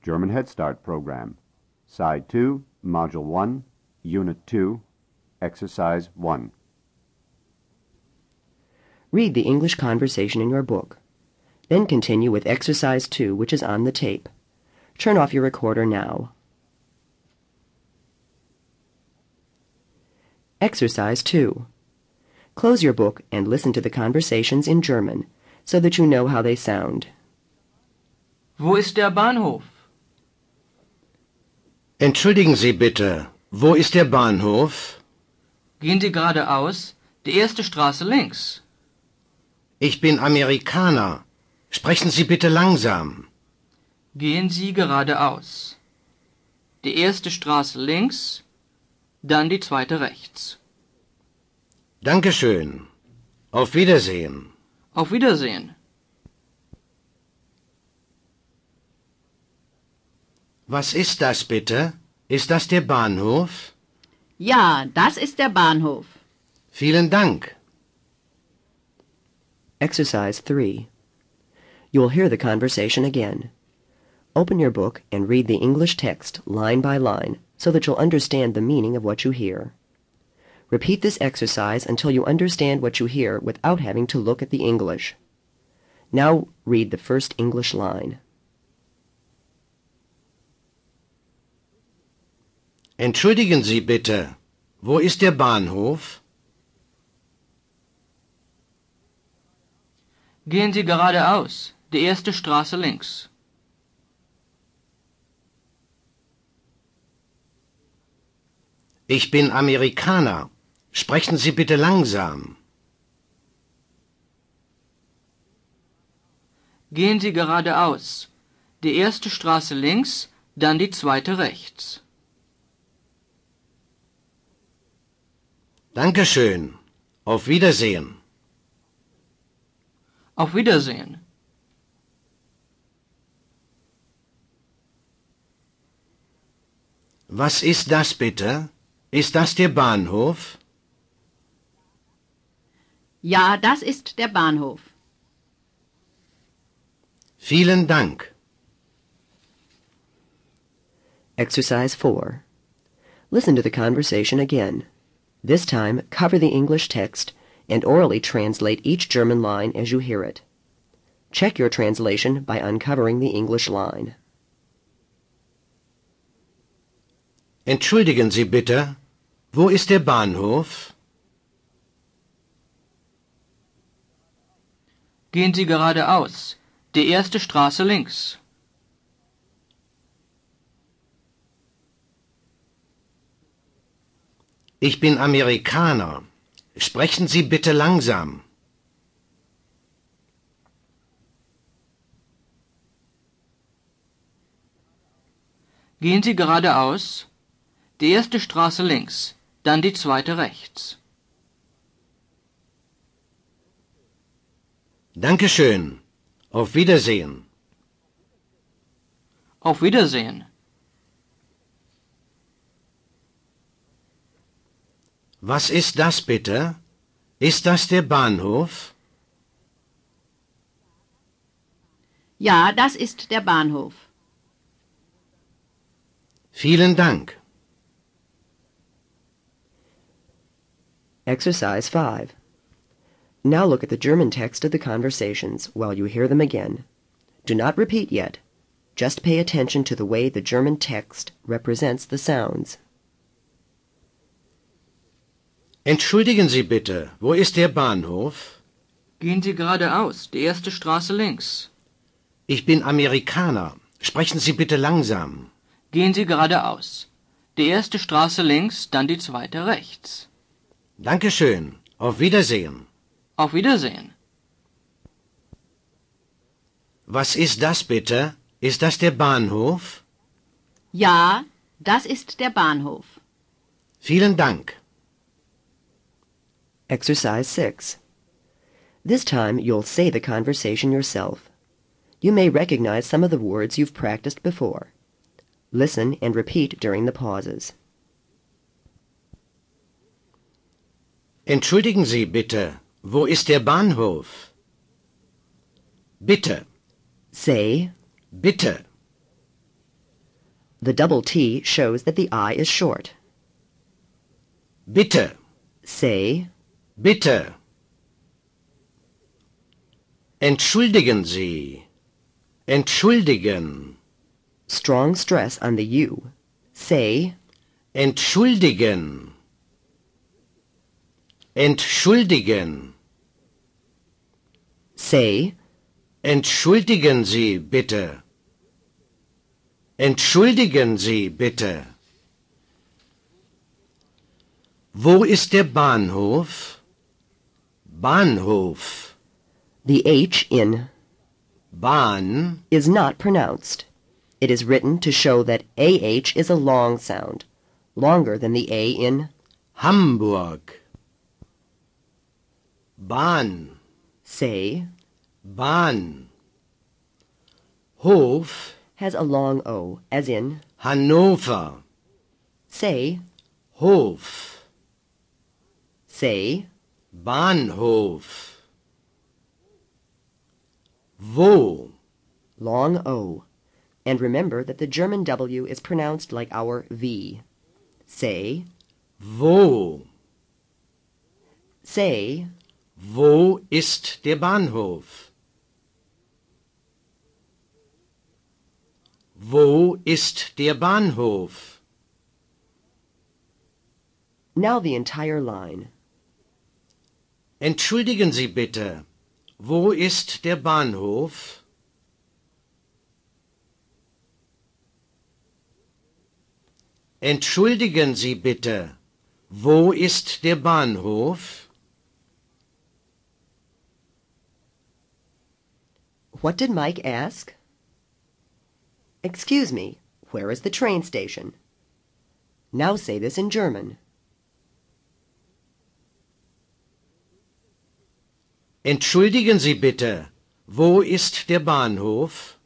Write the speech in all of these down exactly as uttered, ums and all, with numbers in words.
German Head Start program. Side two, Module one, Unit two, Exercise one. Read the English conversation in your book. Then continue with Exercise two, which is on the tape. Turn off your recorder now. Exercise two. Close your book and listen to the conversations in German, so that you know how they sound. Wo ist der Bahnhof? Entschuldigen Sie bitte, wo ist der Bahnhof? Gehen Sie geradeaus, die erste Straße links. Ich bin Amerikaner. Sprechen Sie bitte langsam. Gehen Sie geradeaus. Die erste Straße links, dann die zweite rechts. Dankeschön. Auf Wiedersehen. Auf Wiedersehen. Was ist das bitte? Ist das der Bahnhof? Ja, das ist der Bahnhof. Vielen Dank. Exercise three. You'll hear the conversation again. Open your book and read the English text line by line so that you'll understand the meaning of what you hear. Repeat this exercise until you understand what you hear without having to look at the English. Now read the first English line. Entschuldigen Sie bitte, wo ist der Bahnhof? Gehen Sie geradeaus, die erste Straße links. Ich bin Amerikaner. Sprechen Sie bitte langsam. Gehen Sie geradeaus, die erste Straße links, dann die zweite rechts. Dankeschön. Auf Wiedersehen. Auf Wiedersehen. Was ist das bitte? Ist das der Bahnhof? Ja, das ist der Bahnhof. Vielen Dank. Exercise four. Listen to the conversation again. This time, cover the English text and orally translate each German line as you hear it. Check your translation by uncovering the English line. Entschuldigen Sie bitte, wo ist der Bahnhof? Gehen Sie geradeaus, die erste Straße links. Ich bin Amerikaner. Sprechen Sie bitte langsam. Gehen Sie geradeaus, die erste Straße links, dann die zweite rechts. Dankeschön. Auf Wiedersehen. Auf Wiedersehen. Was ist das bitte? Ist das der Bahnhof? Ja, das ist der Bahnhof. Vielen Dank. Exercise five. Now look at the German text of the conversations while you hear them again. Do not repeat yet. Just pay attention to the way the German text represents the sounds. Entschuldigen Sie bitte, wo ist der Bahnhof? Gehen Sie geradeaus, die erste Straße links. Ich bin Amerikaner. Sprechen Sie bitte langsam. Gehen Sie geradeaus, die erste Straße links, dann die zweite rechts. Dankeschön. Auf Wiedersehen. Auf Wiedersehen. Was ist das bitte? Ist das der Bahnhof? Ja, das ist der Bahnhof. Vielen Dank. Exercise six. This time you'll say the conversation yourself. You may recognize some of the words you've practiced before. Listen and repeat during the pauses. Entschuldigen Sie bitte, wo ist der Bahnhof? Bitte, Say, bitte. The double T shows that the I is short. Bitte, Say, bitte. Entschuldigen Sie, entschuldigen. strong stress on the U. Say, Entschuldigen, entschuldigen. say, Entschuldigen Sie bitte. Entschuldigen Sie bitte. Wo ist der Bahnhof? Bahnhof. the H in Bahn, is not pronounced. It is written to show that A H is a long sound, longer than the A in Hamburg. Bahn, say, Bahn. Hof, has a long O, as in Hannover. say, Hof, say, Bahnhof. Wo, long O. And remember that the German W is pronounced like our V. Say, wo. say, Wo ist der Bahnhof? Wo ist der Bahnhof? now the entire line. Entschuldigen Sie bitte. Wo ist der Bahnhof? Entschuldigen Sie bitte. Wo ist der Bahnhof? What did Mike ask? Excuse me, where is the train station? Now say this in German. Entschuldigen Sie bitte. Wo ist der Bahnhof?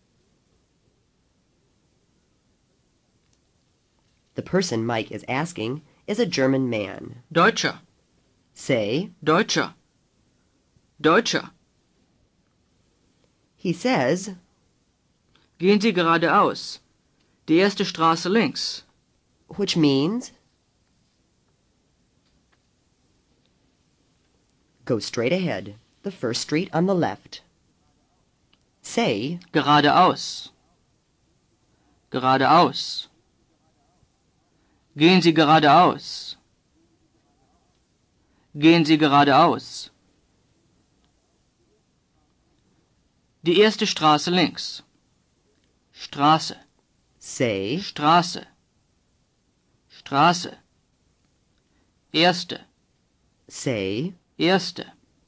The person Mike is asking is a German man. Deutscher, Say, Deutscher, Deutscher. he says, Gehen Sie geradeaus. Die erste Straße links. which means go straight ahead, the first street on the left. Say, Geradeaus. Geradeaus. Gehen Sie geradeaus. Gehen Sie geradeaus. Die erste Straße links. Straße, say, Straße, Straße. Erste, say, erste.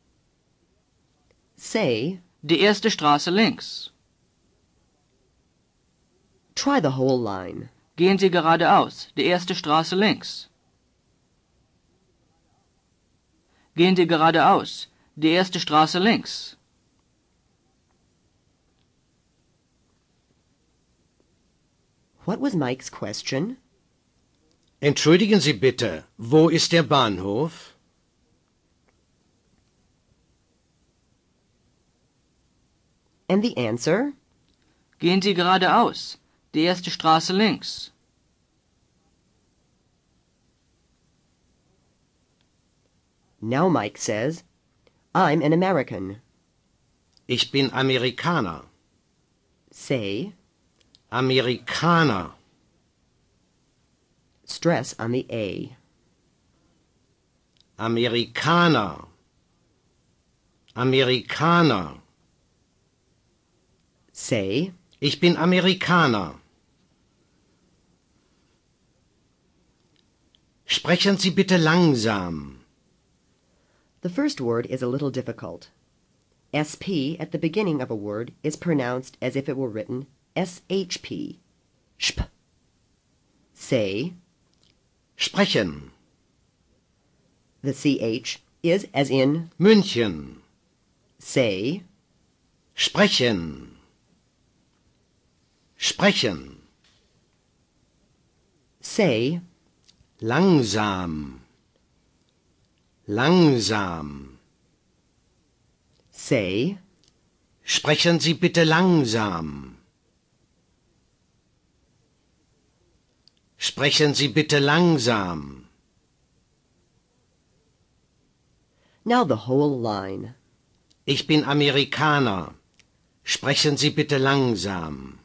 say. Die erste Straße links. Try the whole line. Gehen Sie geradeaus. Die erste Straße links. Gehen Sie geradeaus. Die erste Straße links. What was Mike's question? Entschuldigen Sie bitte. Wo ist der Bahnhof? And the answer? Gehen Sie geradeaus. Die erste Straße links. Now Mike says, I'm an American. Ich bin Amerikaner. Say, Amerikaner. stress on the A. Amerikaner. Amerikaner. Say, Ich bin Amerikaner. Sprechen Sie bitte langsam. the first word is a little difficult. S P at the beginning of a word is pronounced as if it were written S H P. Shp. Say, Sprechen. the C H is as in München. say, Sprechen. Sprechen. say, Langsam. Langsam. say, Sprechen Sie bitte langsam. Sprechen Sie bitte langsam. Now the whole line. Ich bin Amerikaner. Sprechen Sie bitte langsam.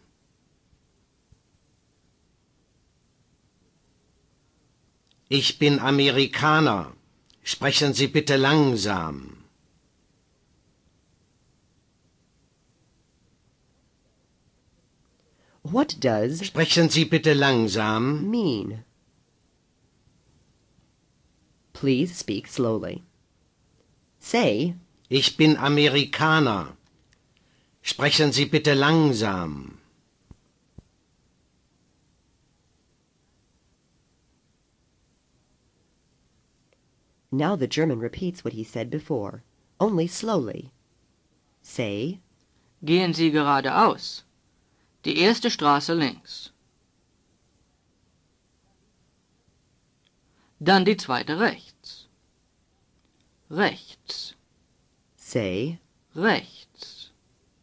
Ich bin Amerikaner. Sprechen Sie bitte langsam. What does Sprechen Sie bitte langsam. mean? Please speak slowly. Say, Ich bin Amerikaner. Sprechen Sie bitte langsam. now the German repeats what he said before, only slowly. Say, Gehen Sie geradeaus. Die erste Straße links. Dann die zweite rechts. Rechts, say, rechts,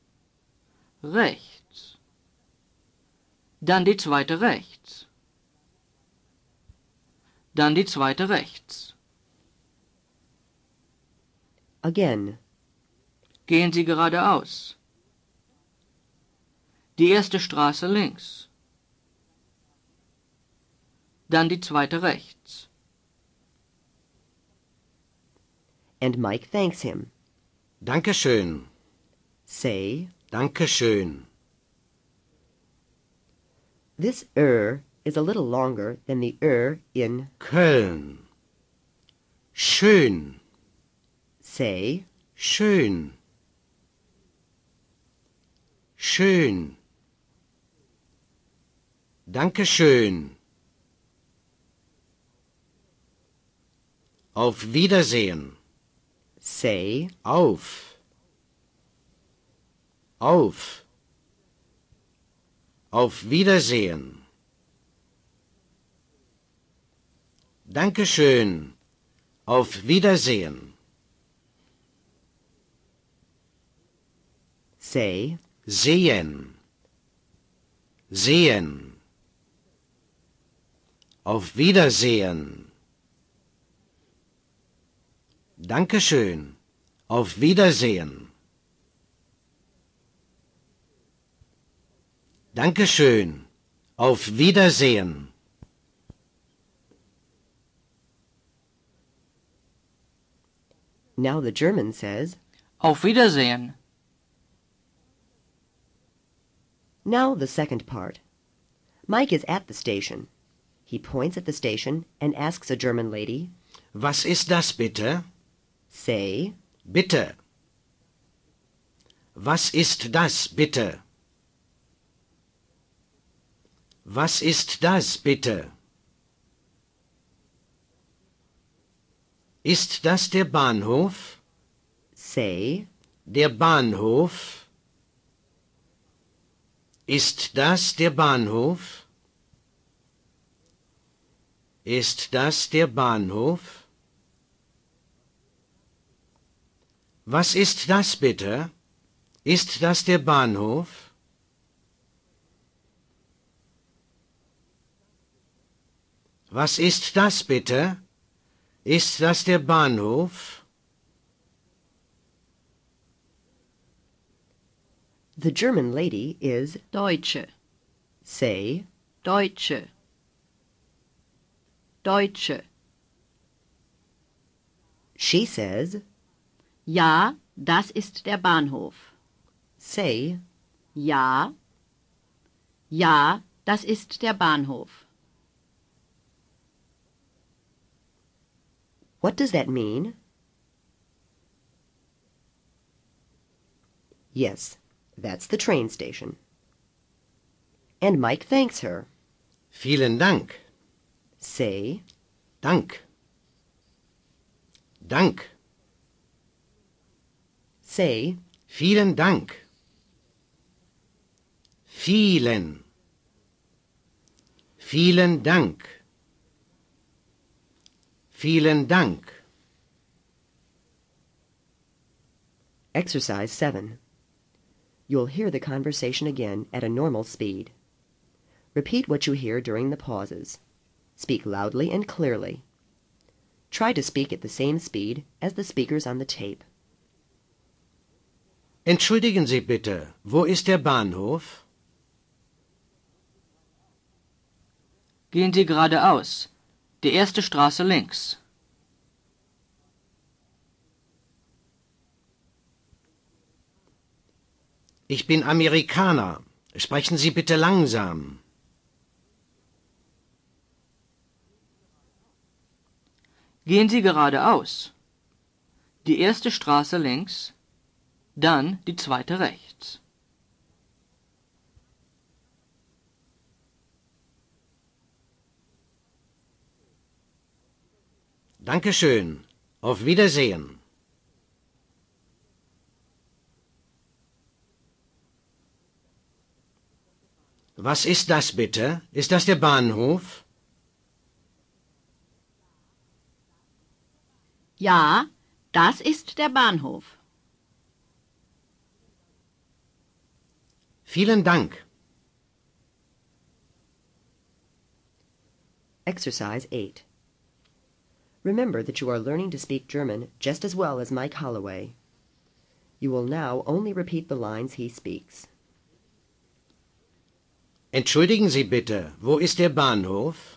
rechts. Dann die zweite rechts. Dann die zweite rechts. again. Gehen Sie geradeaus. Die erste Straße links. Dann die zweite rechts. And Mike thanks him. Dankeschön. Say, Dankeschön. this er is a little longer than the er in Köln. Schön. say, Schön. Schön. Dankeschön. Auf Wiedersehen. say, Auf. Auf. Auf Wiedersehen. Dankeschön. Auf Wiedersehen. say, Sehen. Sehen. Auf Wiedersehen. Dankeschön. Auf Wiedersehen. Dankeschön. Auf Wiedersehen. now the German says, Auf Wiedersehen. now the second part. Mike is at the station. He points at the station and asks a German lady, Was ist das bitte? say, Bitte. Was ist das bitte? Was ist das bitte? Ist das der Bahnhof? say, Der Bahnhof? Ist das der Bahnhof? Ist das der Bahnhof? Was ist das bitte? Ist das der Bahnhof? Was ist das bitte? Ist das der Bahnhof? the German lady is, Deutsche, say, Deutsche, Deutsche. she says, Ja, das ist der Bahnhof. say, Ja, ja, das ist der Bahnhof. what does that mean? Yes, that's the train station. And Mike thanks her. Vielen Dank. Say, Dank. Dank. say, Vielen Dank. Vielen. Vielen Dank. Vielen Dank. Exercise seven. You'll hear the conversation again at a normal speed. Repeat what you hear during the pauses. Speak loudly and clearly. Try to speak at the same speed as the speakers on the tape. Entschuldigen Sie bitte, wo ist der Bahnhof? Gehen Sie geradeaus. Die erste Straße links. Ich bin Amerikaner. Sprechen Sie bitte langsam. Gehen Sie geradeaus. Die erste Straße links, dann die zweite rechts. Dankeschön. Auf Wiedersehen. Was ist das bitte? Ist das der Bahnhof? Ja, das ist der Bahnhof. Vielen Dank. Exercise eight. Remember that you are learning to speak German just as well as Mike Holloway. You will now only repeat the lines he speaks. Entschuldigen Sie bitte, wo ist der Bahnhof?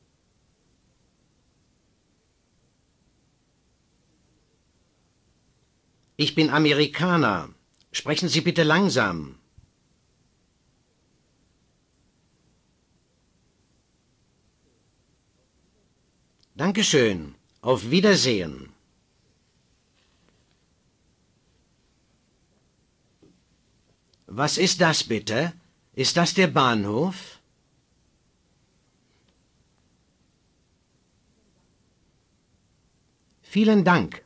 Ich bin Amerikaner. Sprechen Sie bitte langsam. Dankeschön. Auf Wiedersehen. Was ist das bitte? Ist das der Bahnhof? Vielen Dank.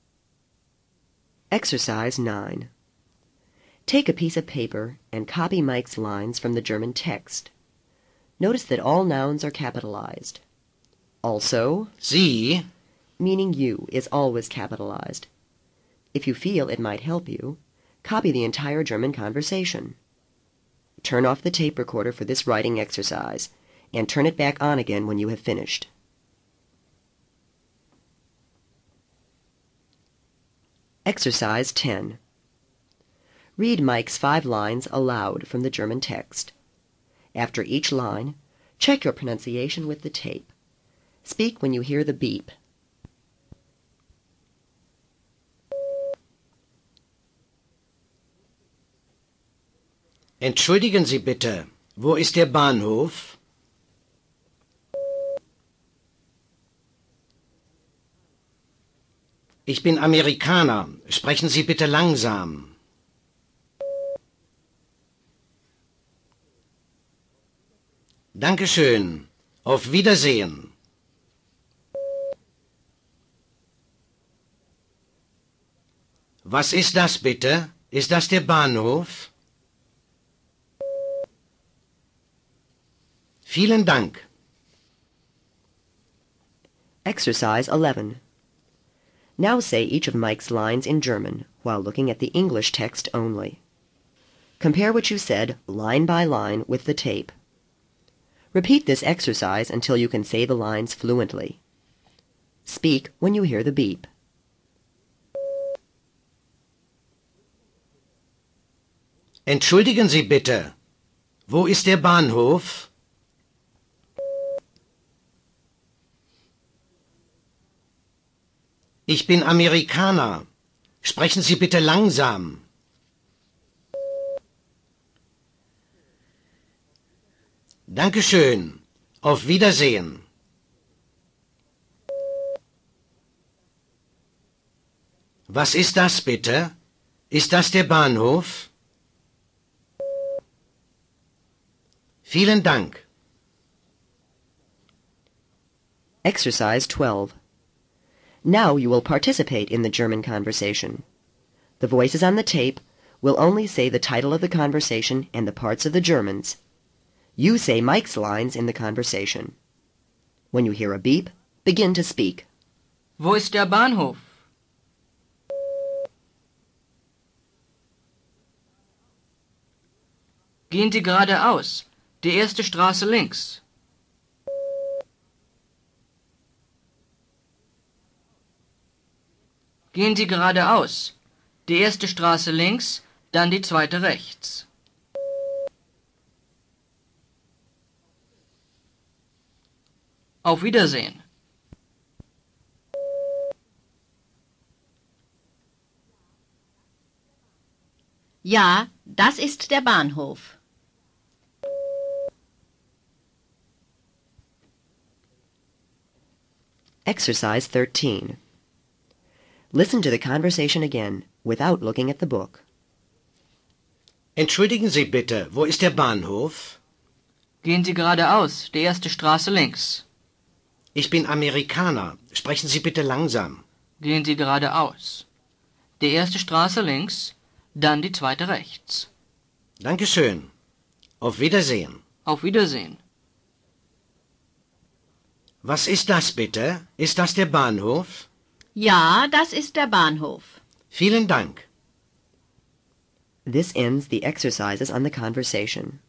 Exercise nine. Take a piece of paper and copy Mike's lines from the German text. Notice that all nouns are capitalized. Also, Sie, meaning you, is always capitalized. If you feel it might help you, copy the entire German conversation. Turn off the tape recorder for this writing exercise, and turn it back on again when you have finished. Exercise ten. Read Mike's five lines aloud from the German text. After each line, check your pronunciation with the tape. Speak when you hear the beep. entschuldigen Sie bitte, wo ist der Bahnhof? Ich bin Amerikaner. Sprechen Sie bitte langsam. Dankeschön. Auf Wiedersehen. Was ist das bitte? Ist das der Bahnhof? Vielen Dank. Exercise eleven. Now say each of Mike's lines in German while looking at the English text only. Compare what you said line by line with the tape. Repeat this exercise until you can say the lines fluently. Speak when you hear the beep. Entschuldigen Sie bitte. Wo ist der Bahnhof? Ich bin Amerikaner. Sprechen Sie bitte langsam. Dankeschön. Auf Wiedersehen. Was ist das bitte? Ist das der Bahnhof? Vielen Dank. Exercise twelve. Now you will participate in the German conversation. The voices on the tape will only say the title of the conversation and the parts of the Germans. You say Mike's lines in the conversation. When you hear a beep, begin to speak. Wo ist der Bahnhof? Gehen Sie geradeaus. Die erste Straße links. Gehen Sie geradeaus. Die erste Straße links, dann die zweite rechts. Auf Wiedersehen. Ja, das ist der Bahnhof. Exercise thirteen. Listen to the conversation again, without looking at the book. Entschuldigen Sie bitte, wo ist der Bahnhof? Gehen Sie geradeaus, die erste Straße links. Ich bin Amerikaner. Sprechen Sie bitte langsam. Gehen Sie geradeaus. Die erste Straße links, dann die zweite rechts. Dankeschön. Auf Wiedersehen. Auf Wiedersehen. Was ist das bitte? Ist das der Bahnhof? Ja, das ist der Bahnhof. Vielen Dank. This ends the exercises on the conversation.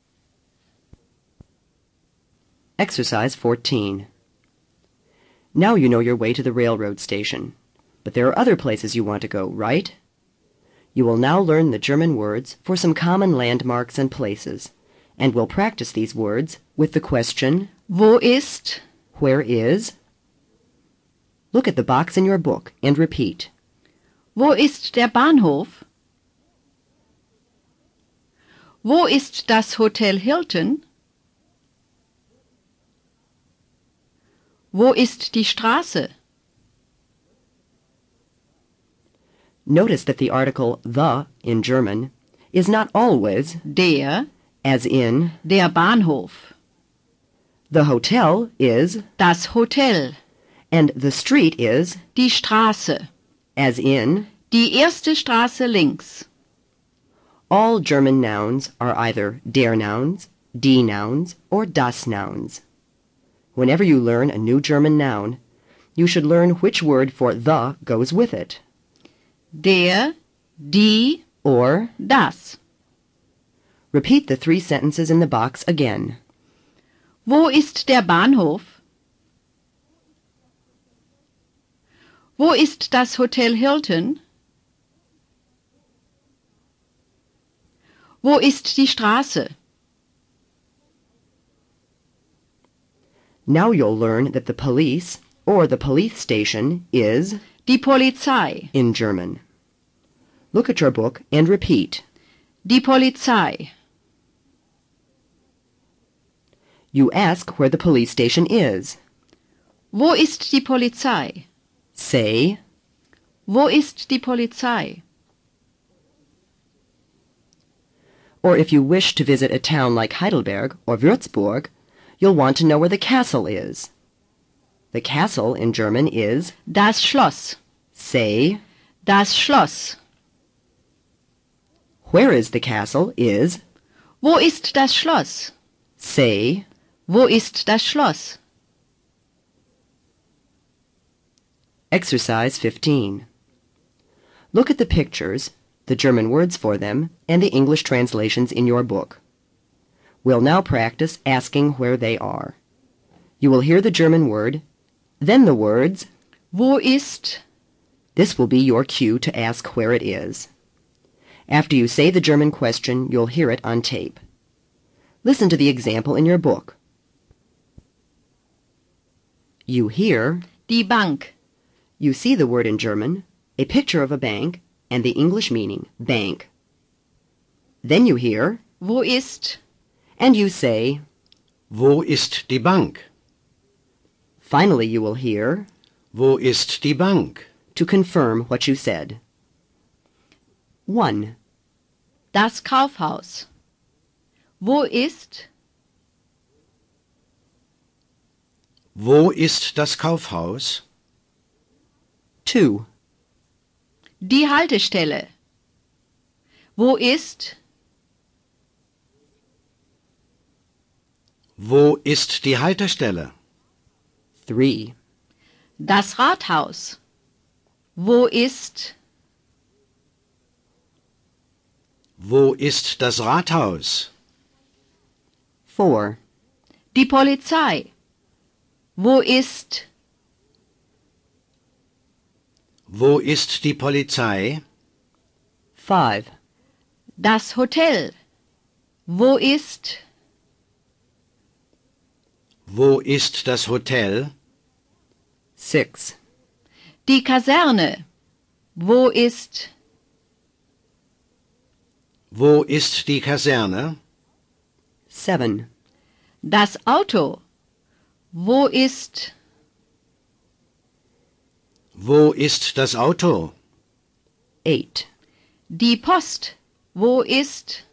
Exercise fourteen. Now you know your way to the railroad station, but there are other places you want to go, right? You will now learn the German words for some common landmarks and places, and will practice these words with the question, Wo ist? where is? Look at the box in your book and repeat. Wo ist der Bahnhof? Wo ist das Hotel Hilton? Wo ist die Straße? Notice that the article the in German is not always Der, as in der Bahnhof. the hotel is Das Hotel. and the street is Die Straße. as in. Die erste Straße links. All German nouns are either der nouns, die nouns, or das nouns. Whenever you learn a new German noun, you should learn which word for the goes with it, Der, die, or das. repeat the three sentences in the box again. Wo ist der Bahnhof? Wo ist das Hotel Hilton? Wo ist die Straße? Now you'll learn that the police or the police station is Die Polizei. in German. Look at your book and repeat. Die Polizei. You ask where the police station is. Wo ist die Polizei? Say, Wo ist die Polizei? or if you wish to visit a town like Heidelberg or Würzburg, you'll want to know where the castle is. The castle in German is, Das Schloss. say, Das Schloss. where is the castle is, Wo ist das Schloss? say, Wo ist das Schloss? Exercise fifteen. Look at the pictures, the German words for them, and the English translations in your book. We'll now practice asking where they are. You will hear the German word, then the words. Wo ist? This will be your cue to ask where it is. After you say the German question, you'll hear it on tape. Listen to the example in your book. You hear, Die Bank. you see the word in German, a picture of a bank, and the English meaning, bank. Then you hear, Wo ist? and you say. Wo ist die Bank? Finally you will hear, Wo ist die Bank? to confirm what you said. one. Das Kaufhaus. Wo ist? Wo ist das Kaufhaus? two. Die Haltestelle. Wo ist? Wo ist die Haltestelle? three. Das Rathaus. Wo ist? Wo ist das Rathaus? four. Die Polizei. Wo ist? Wo ist die Polizei? five. Das Hotel. Wo ist? Wo ist das Hotel? six. Die Kaserne. Wo ist? Wo ist die Kaserne? seven. Das Auto. Wo ist? Wo ist das Auto? eight. Die Post. Wo ist?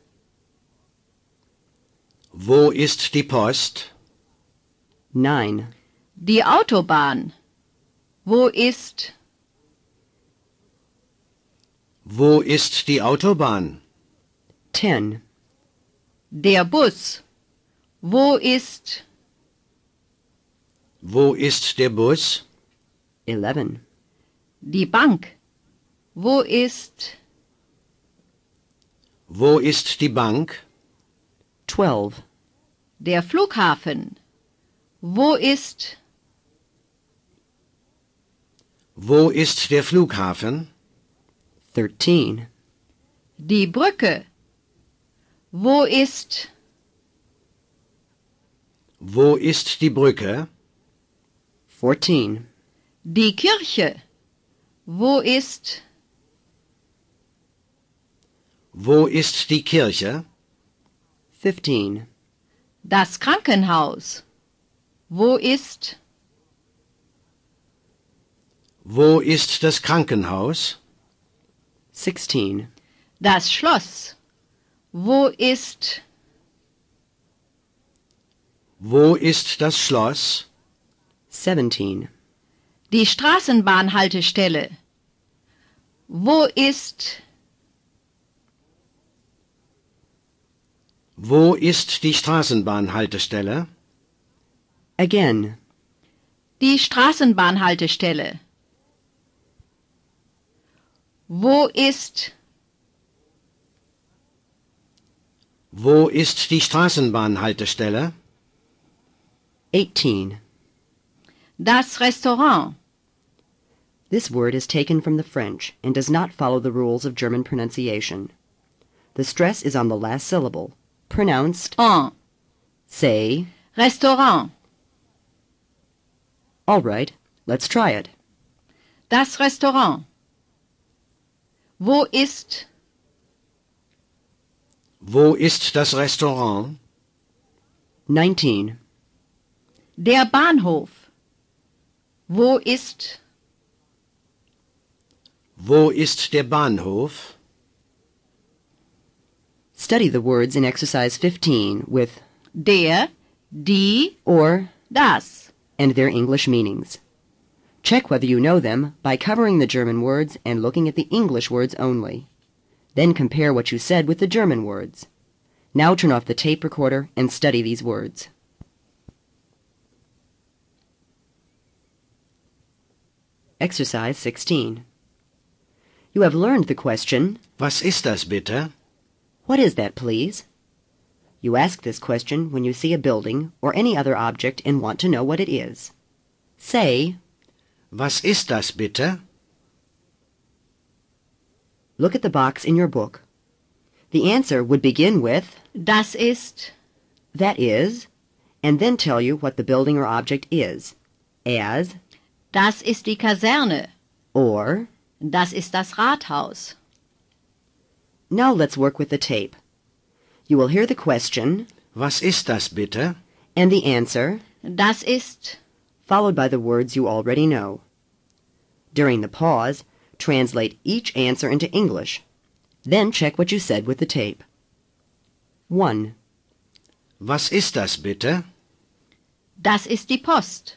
Wo ist die Post? nine. Die Autobahn. Wo ist? Wo ist die Autobahn? ten. Der Bus. Wo ist? Wo ist der Bus? eleven. Die Bank. Wo ist? Wo ist die Bank? twelve. Der Flughafen. Wo ist? Wo ist der Flughafen? thirteen. Die Brücke. Wo ist? Wo ist die Brücke? fourteen. Die Kirche. Wo ist? Wo ist die Kirche? fifteen. Das Krankenhaus. Wo ist? Wo ist das Krankenhaus? sixteen. Das Schloss. Wo ist? Wo ist das Schloss? seventeen. Die Straßenbahnhaltestelle. Wo ist? Wo ist die Straßenbahnhaltestelle? Again. Die Straßenbahnhaltestelle. Wo ist? Wo ist die Straßenbahnhaltestelle? eighteen. Das Restaurant. This word is taken from the French and does not follow the rules of German pronunciation. The stress is on the last syllable, pronounced En. say. Restaurant. All right, let's try it. Das Restaurant. Wo ist? Wo ist das Restaurant? nineteen. Der Bahnhof. Wo ist? Wo ist der Bahnhof? Study the words in exercise fifteen with Der, die, or das. and their English meanings. Check whether you know them by covering the German words and looking at the English words only. Then compare what you said with the German words. Now turn off the tape recorder and study these words. Exercise sixteen. You have learned the question, Was ist das bitte? what is that, please? You ask this question when you see a building or any other object and want to know what it is. Say, Was ist das bitte? look at the box in your book. The answer would begin with, Das ist. that is, and then tell you what the building or object is, as, Das ist die Kaserne. or. Das ist das Rathaus. Now let's work with the tape. You will hear the question Was ist das bitte? and the answer, Das ist. followed by the words you already know. During the pause, translate each answer into English. Then check what you said with the tape. one. Was ist das bitte? Das ist die Post.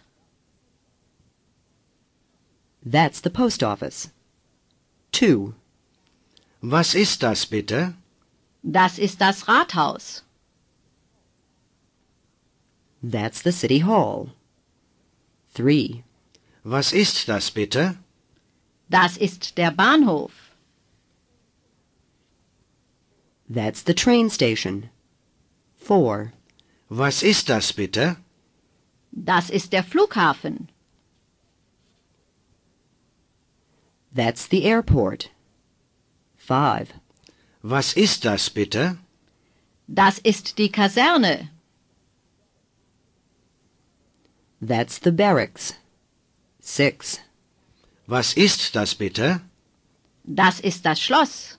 That's the post office. two. Was ist das bitte? Das ist das Rathaus. That's the city hall. three. Was ist das bitte? Das ist der Bahnhof. That's the train station. four. Was ist das bitte? Das ist der Flughafen. That's the airport. Five. Was ist das bitte? Das ist die Kaserne. That's the barracks. Six. Was ist das bitte? Das ist das Schloss.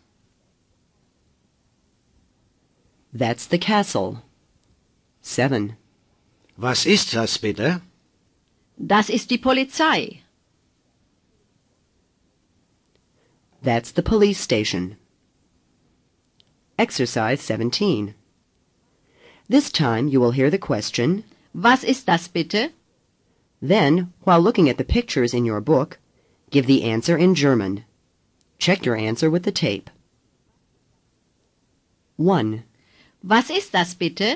That's the castle. Seven. Was ist das bitte? Das ist die Polizei. That's the police station. Exercise seventeen. This time you will hear the question. Was ist das bitte? Then, while looking at the pictures in your book, give the answer in German. Check your answer with the tape. One. Was ist das bitte?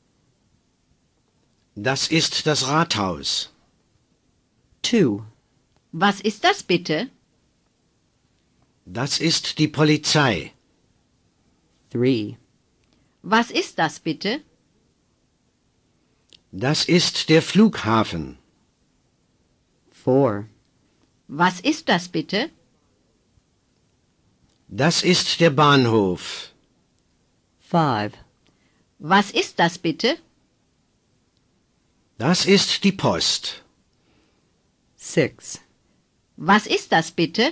Das ist das Rathaus. Two. Was ist das bitte? Das ist die Polizei. Three. Was ist das bitte? Das ist der Flughafen. Four. Was ist das bitte? Das ist der Bahnhof. Five. Was ist das bitte? Das ist die Post. Six. Was ist das bitte?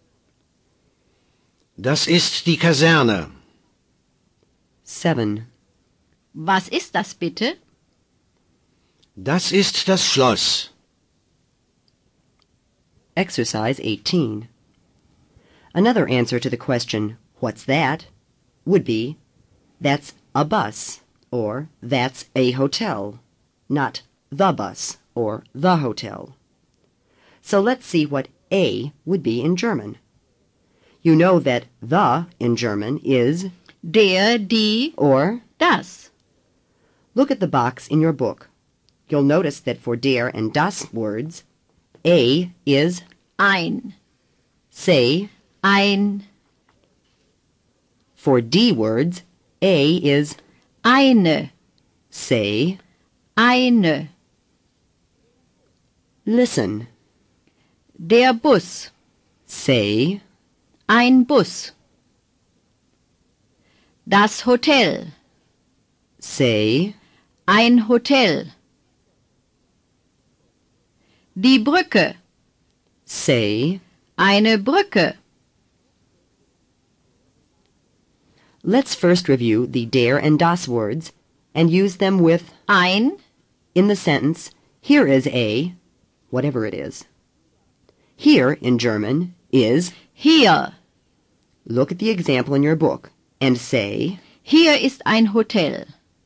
Das ist die Kaserne. Seven. Was ist das bitte? Das ist das Schloss. Exercise eighteen. Another answer to the question, what's that, would be, that's a bus, or that's a hotel, not the bus or the hotel. So let's see what a would be in German. You know that the in German is Der, die, or. das. Look at the box in your book. You'll notice that for der and das words, a is Ein. say. Ein. For d words, a is Eine. say. Eine. Listen. Der Bus. Say. Ein Bus. Das Hotel. Say. Ein Hotel. Die Brücke. Say. Eine Brücke. Let's first review the der and das words and use them with Ein. in the sentence, here is a, whatever it is. Here, in German, is. Hier. Look at the example in your book and say, Hier ist ein Hotel.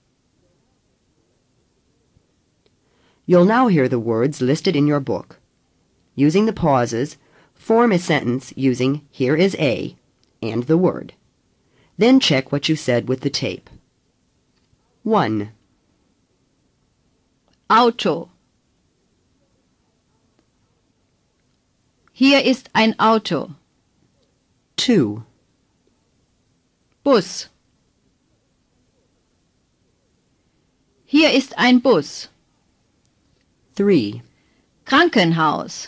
you'll now hear the words listed in your book. Using the pauses, form a sentence using here is a and the word. Then check what you said with the tape. One. Auto. Hier ist ein Auto. Two. Bus. Hier ist ein Bus. Three. Krankenhaus.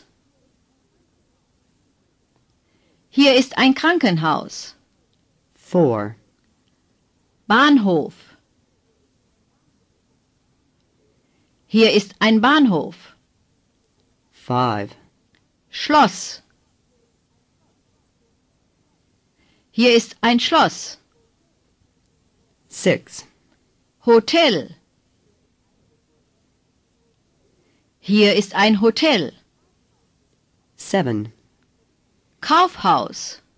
Hier ist ein Krankenhaus. Four. Bahnhof. Hier ist ein Bahnhof. Five. Schloss. Hier ist ein Schloss. Six. Hotel. Hier ist ein Hotel. Seven. Kaufhaus.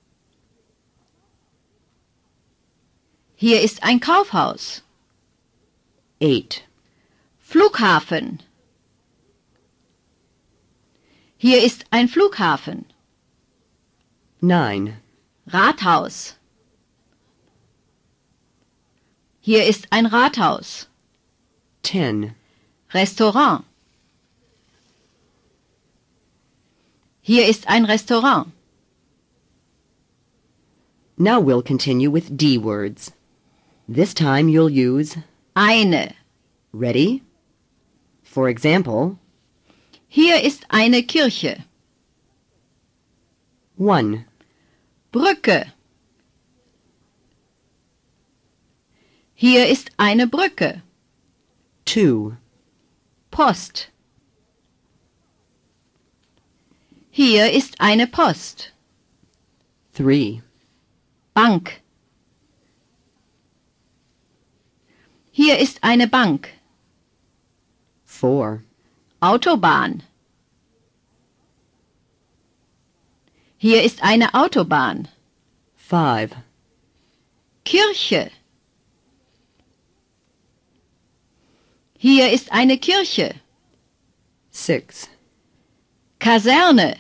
Hier ist ein Kaufhaus. Eight. Flughafen. Hier ist ein Flughafen. Nine. Rathaus. Hier ist ein Rathaus. Ten. Restaurant. Hier ist ein Restaurant. Now we'll continue with D words. This time you'll use Eine. ready. For example, Hier ist eine Kirche. One. Brücke. Hier ist eine Brücke. Two. Post. Hier ist eine Post. Three. Bank. Hier ist eine Bank. Four. Autobahn. Hier ist eine Autobahn. Five. Kirche. Hier ist eine Kirche. Six. Kaserne.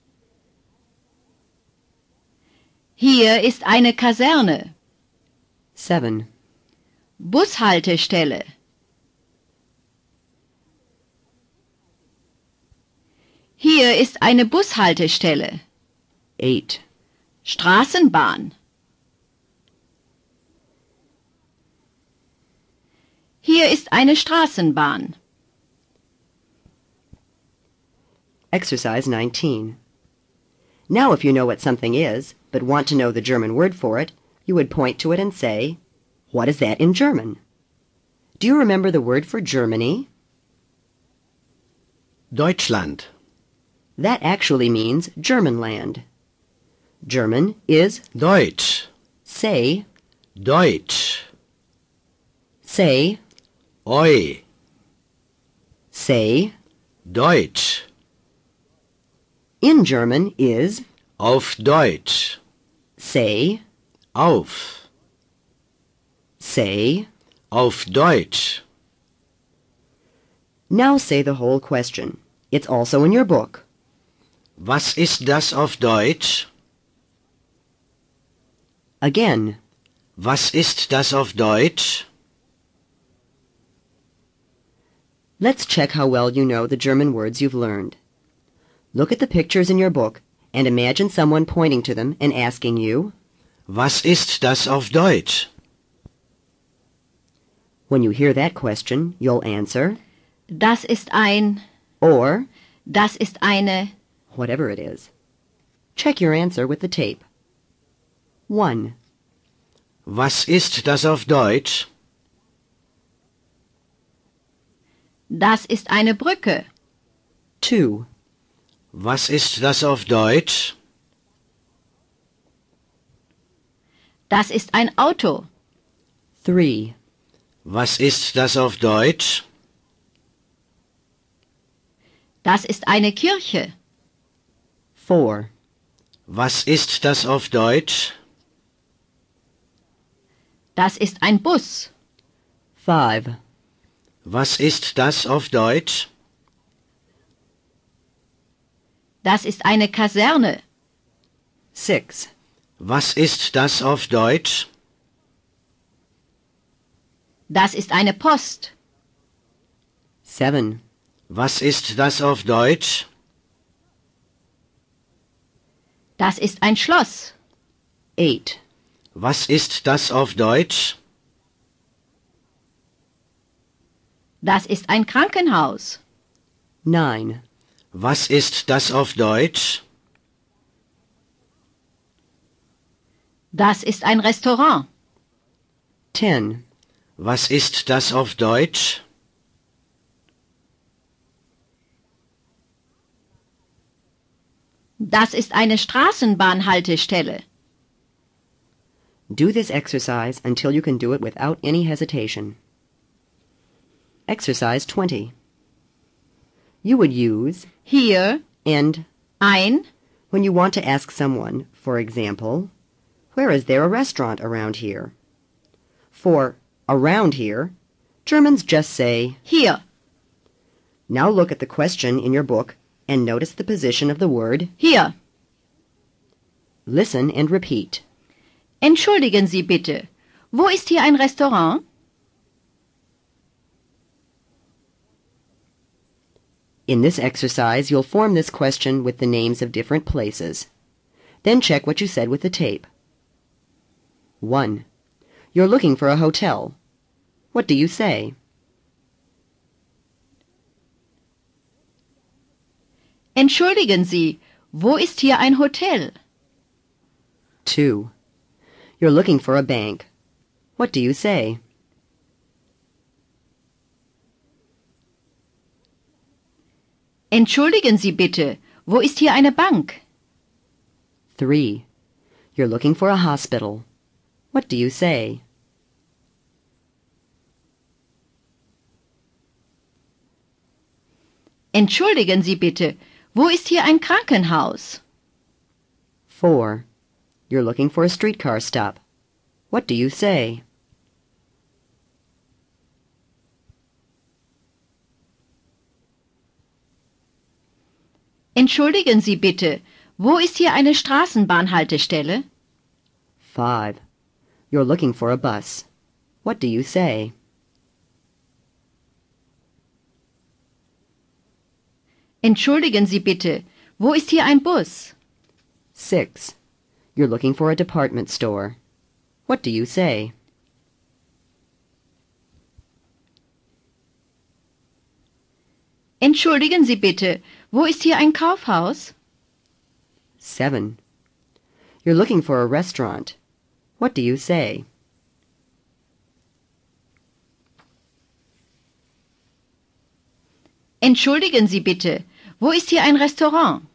Hier ist eine Kaserne. Seven. Bushaltestelle. Hier ist eine Bushaltestelle. Eight. Straßenbahn. Hier ist eine Straßenbahn. Exercise nineteen. Now if you know what something is, but want to know the German word for it, you would point to it and say, "What is that in German?" Do you remember the word for Germany? Deutschland. That actually means German land. German is Deutsch. say, Deutsch. say, Oi. say. Deutsch. In German is Auf Deutsch. say, Auf. say. Auf Deutsch. Now say the whole question. It's also in your book. Was ist das auf Deutsch? Again, Was ist das auf Deutsch? let's check how well you know the German words you've learned. Look at the pictures in your book and imagine someone pointing to them and asking you, Was ist das auf Deutsch? when you hear that question, you'll answer, Das ist ein, or das ist eine. whatever it is. Check your answer with the tape. One. Was ist das auf Deutsch? Das ist eine Brücke. Two. Was ist das auf Deutsch? Das ist ein Auto. Three. Was ist das auf Deutsch? Das ist eine Kirche. Four. Was ist das auf Deutsch? Das ist ein Bus. Five. Was ist das auf Deutsch? Das ist eine Kaserne. Six. Was ist das auf Deutsch? Das ist eine Post. Seven. Was ist das auf Deutsch? Das ist ein Schloss. Eight. Was ist das auf Deutsch? Das ist ein Krankenhaus. Nine. Was ist das auf Deutsch? Das ist ein Restaurant. Ten. Was ist das auf Deutsch? Das ist eine Straßenbahnhaltestelle. Do this exercise until you can do it without any hesitation. Exercise twenty. You would use Hier and ein, when you want to ask someone, for example, where is there a restaurant around here? For around here, Germans just say, hier, now look at the question in your book and notice the position of the word. hier. Listen and repeat. Entschuldigen Sie bitte, wo ist hier ein Restaurant? In this exercise, you'll form this question with the names of different places. Then check what you said with the tape. One. You're looking for a hotel. What do you say? Entschuldigen Sie, wo ist hier ein Hotel? Two. You're looking for a bank. What do you say? Entschuldigen Sie bitte, wo ist hier eine Bank? Three. You're looking for a hospital. What do you say? Entschuldigen Sie bitte, wo ist hier ein Krankenhaus? Four. You're looking for a streetcar stop. What do you say? Entschuldigen Sie bitte, wo ist hier eine Straßenbahnhaltestelle? Five. You're looking for a bus. What do you say? Entschuldigen Sie bitte, wo ist hier ein Bus? Six. You're looking for a department store. What do you say? Entschuldigen Sie bitte, wo ist hier ein Kaufhaus? Seven. You're looking for a restaurant. What do you say? Entschuldigen Sie bitte, wo ist hier ein Restaurant?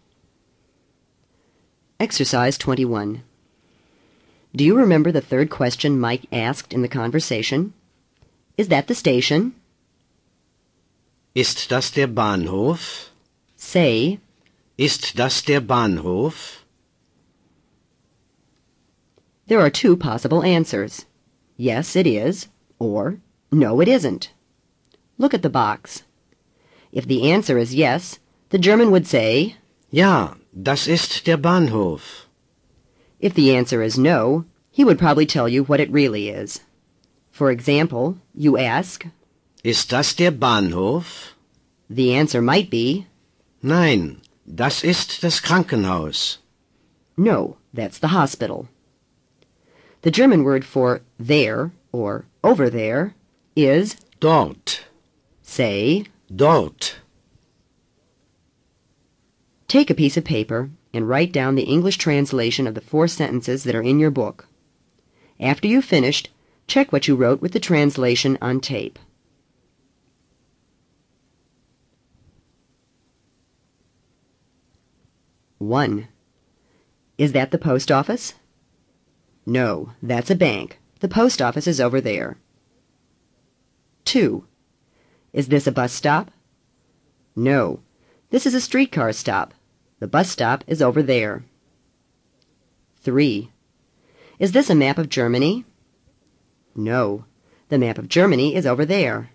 Exercise twenty-one. Do you remember the third question Mike asked in the conversation? Is that the station? Ist das der Bahnhof? Say, Ist das der Bahnhof? there are two possible answers. Yes, it is, or no, it isn't. Look at the box. If the answer is yes, the German would say, Ja, das ist der Bahnhof. if the answer is no, he would probably tell you what it really is. For example, you ask, Ist das der Bahnhof? the answer might be, Nein, das ist das Krankenhaus. no, that's the hospital. The German word for there or over there is, Dort, say, dort. take a piece of paper and write down the English translation of the four sentences that are in your book. After you've finished, check what you wrote with the translation on tape. One. Is that the post office? No, that's a bank. The post office is over there. Two. Is this a bus stop? No, this is a streetcar stop. The bus stop is over there. Three. Is this a map of Germany? No, the map of Germany is over there.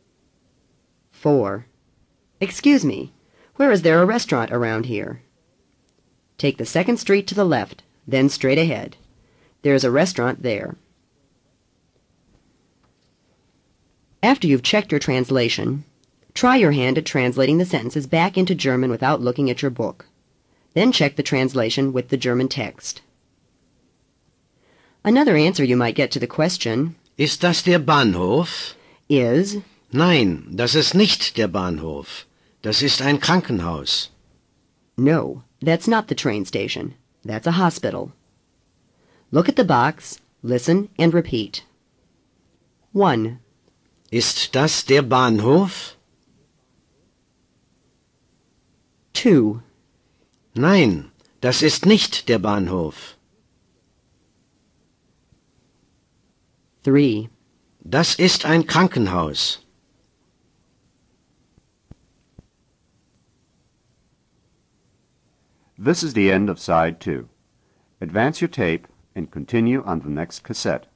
Four. Excuse me, where is there a restaurant around here? Take the second street to the left, then straight ahead. There is a restaurant there. After you've checked your translation, try your hand at translating the sentences back into German without looking at your book. Then check the translation with the German text. Another answer you might get to the question, Ist das der Bahnhof? is, Nein, das ist nicht der Bahnhof. Das ist ein Krankenhaus. no, that's not the train station. That's a hospital. Look at the box, listen, and repeat. One. Ist das der Bahnhof? Two. Nein, das ist nicht der Bahnhof. Three. Das ist ein Krankenhaus. This is the end of side two. Advance your tape and continue on the next cassette.